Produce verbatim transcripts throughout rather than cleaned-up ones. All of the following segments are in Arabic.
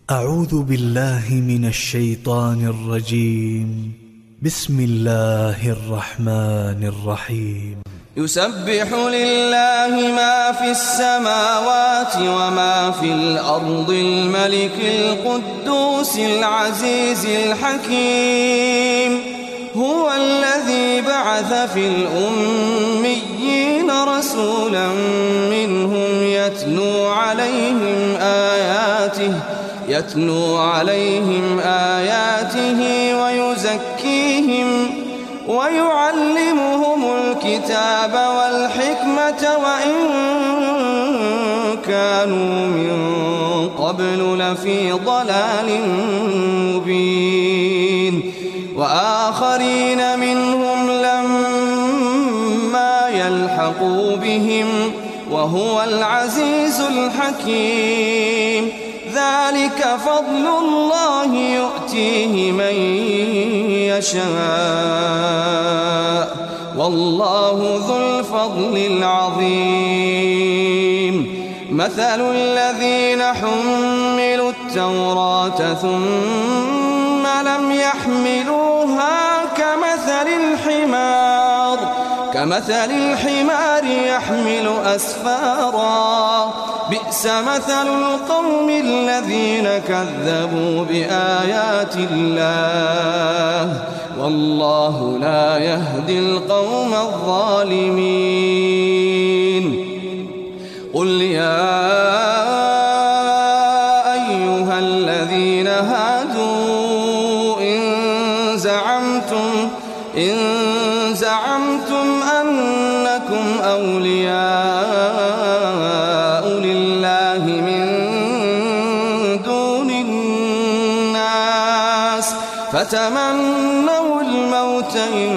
أعوذ بالله من الشيطان الرجيم. بسم الله الرحمن الرحيم. يسبح لله ما في السماوات وما في الأرض الملك القدوس العزيز الحكيم. هو الذي بعث في الأميين رسولا منهم يتلو عليهم آياته يتلو عليهم آياته ويزكيهم ويعلمهم الكتاب والحكمة وإن كانوا من قبل لفي ضلال مبين. وآخرين منهم لما يلحقوا بهم وهو العزيز الحكيم. ذلك فضل الله يؤتيه من يشاء والله ذو الفضل العظيم. مثل الذين حملوا التوراة ثم لم يحملوها كمثل الحمار كمثل الحمار يحمل أسفارا بئس مثل القوم الذين كذبوا بآيات الله والله لا يهدي القوم الظالمين. قل يا أيها الذين هادوا إن زعمتم إن زعمتم أنكم أولياء لله من دون الناس فتمنوا الموت إن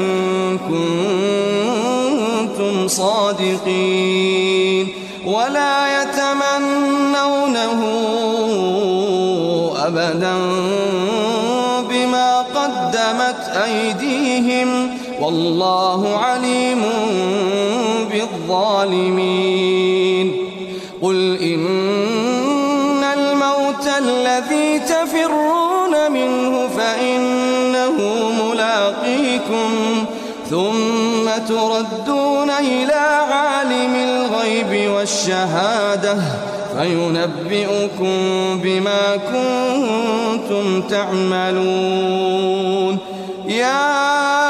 كنتم صادقين ولا يتمنونه أبدا بما قدمت أيديهم والله عليم بالظالمين. قل إن الموت الذي تفرون منه فإنه ملاقيكم ثم تردون إلى عالم الغيب والشهادة فينبئكم بما كنتم تعملون. يا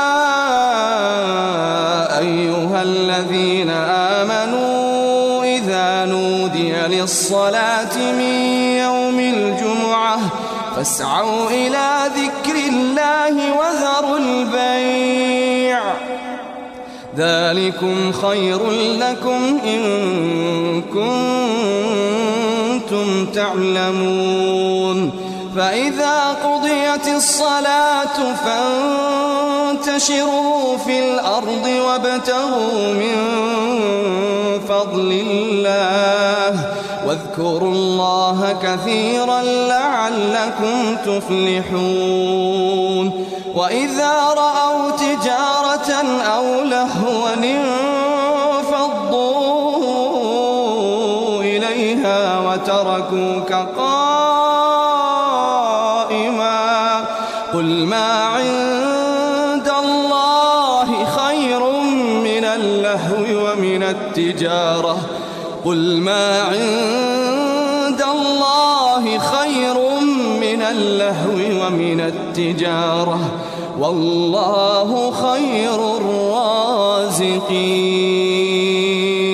أيها الذين آمنوا إذا نودي للصلاة من يوم الجمعة فاسعوا إلى ذكر الله وذروا البيع ذلكم خير لكم إن كنتم تعلمون. فإذا قضيت الصلاة فانتشروا في الأرض وابتغوا من فضل الله واذكروا الله كثيرا لعلكم تفلحون. وإذا رأوا تجارة أو لهوا انفضوا إليها وتركوك قائما قل ما عند الله خير من اللهو ومن التجارة قل ما عند الله خير من اللهو ومن التجارة والله خير الرازقين.